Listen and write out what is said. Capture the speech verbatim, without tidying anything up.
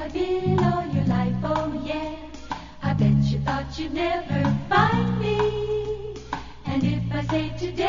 I've been all your life, oh yeah. I bet you thought you'd never find me. And if I say today